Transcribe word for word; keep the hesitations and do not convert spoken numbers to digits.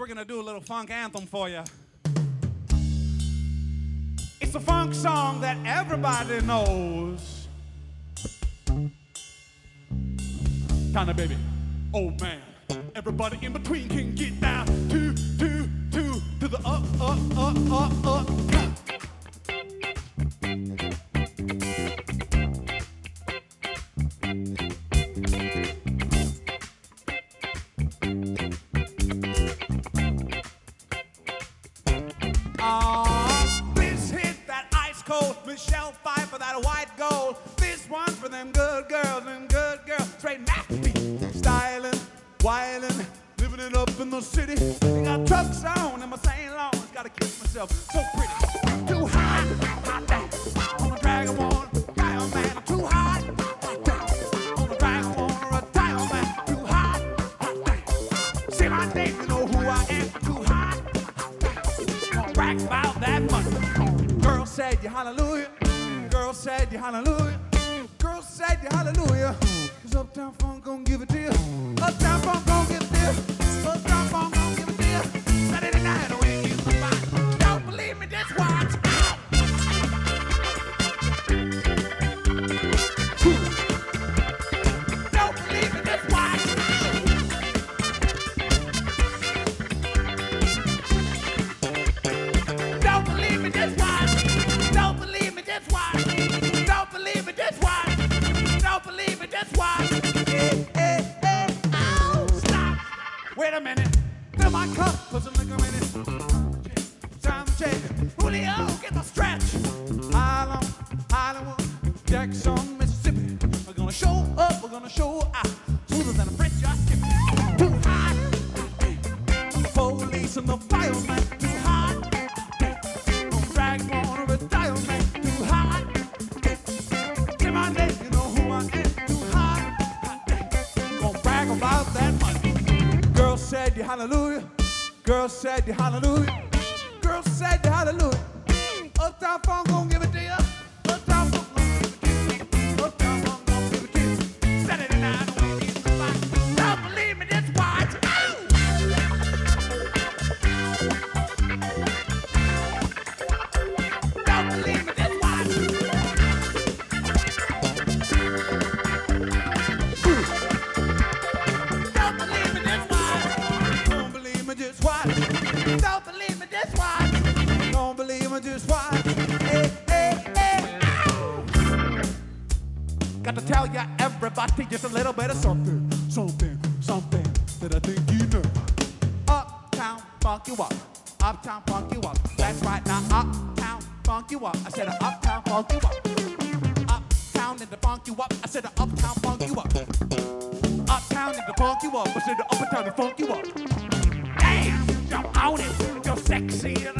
gonna do a little funk anthem for you. It's a funk song that everybody knows. Kinda baby, oh man, everybody in between can get down. Two, two, two, to the up, up, up, up, up. Uh, this hit that ice cold Michelle Pfeiffer, that white gold. This one for them good girls and good girls. Straight masterpiece, styling, wildin', living it up in the city. They got trucks on in my Saint Laurent. Gotta keep myself so pretty. Too hot, hot damn. Wanna drag 'em on, tie 'em man. I'm too hot, hot damn. Wanna drag 'em on or tie 'em man. Too hot, hot damn. Say my name, you know who I am. Too hot, hot damn. Wanna brag about that money. Girl said you hallelujah. Girl said you hallelujah. Girl said you hallelujah. Cause Uptown Funk gon' give it to you. Uptown Funk gon' give it to you. Uptown Funk gon' give it to you. Saturday night when you the spot. Don't believe me, just watch. Don't believe me, just watch. Don't believe me, just watch. Don't believe me, just watch. Don't believe me, just watch. Don't believe me, just watch. Hey, hey, hey, ow, stop. Wait a minute. Fill my cup, put some liquor in it. Time to check. Julio, get the stretch. Harlem, Hollywood, Jackson, Mississippi. We're gonna show up, we're gonna show out. Smoother than a French skippy. Too hot. Police and the fireman. Too hot. Don't drag on a retirement. Too hot. Say my name, you know who I am. Too hot. Gonna brag about that money. Girl said you hallelujah. Girl said you hallelujah. Girl said you hallelujah. Uptown Funk gon' give it to you. Uptown Funk gon' give it to you. Uptown Funk gon' give it to you. Saturday night when you the spot. Don't believe me, just watch. Ow! Don't believe me, just watch. Don't believe me, just watch. Don't believe me, just watch. Don't believe me, just watch. Don't believe me, just watch. Hey, hey, hey, ow! Got to tell ya, everybody, just a little bit of something, something, something that I think you know. Uptown funk you up. Uptown funk you up. That's right now. Uptown funk you up. I said uptown funk you up. Uptown and the funk you up. I said uptown funk you up. Uptown and the funk you up. I said uptown and funk you up. Damn, you're on it. You're sexy and